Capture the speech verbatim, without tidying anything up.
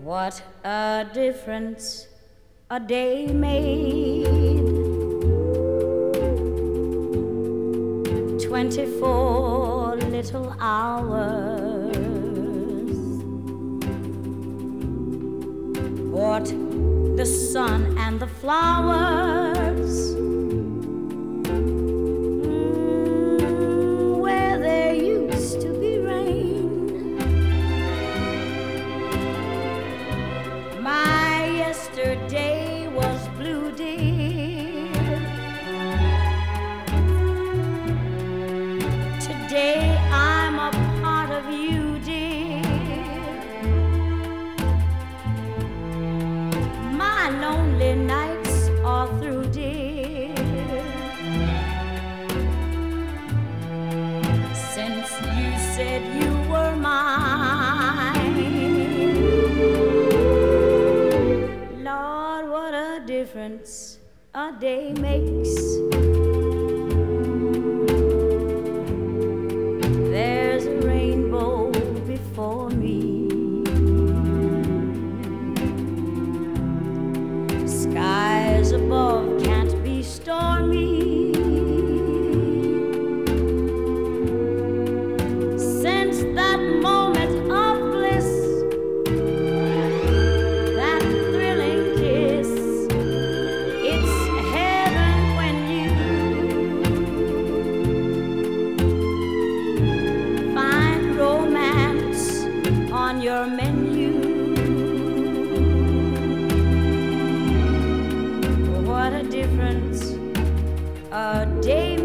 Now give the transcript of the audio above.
What a difference a day made. Twenty-four little hours brought the sun and the flowers mm, where there used to be rain. My yesterday was blue, dear. Today I'm a part of you, dear. My lonely nights are through, dear. Since you said you were mine, Lord, what a difference a day makes. There's a rainbow before me. Skies above can't be stormy. Since that moment of bliss, that thrilling kiss, it's heaven when you find romance on your menu. What a difference a day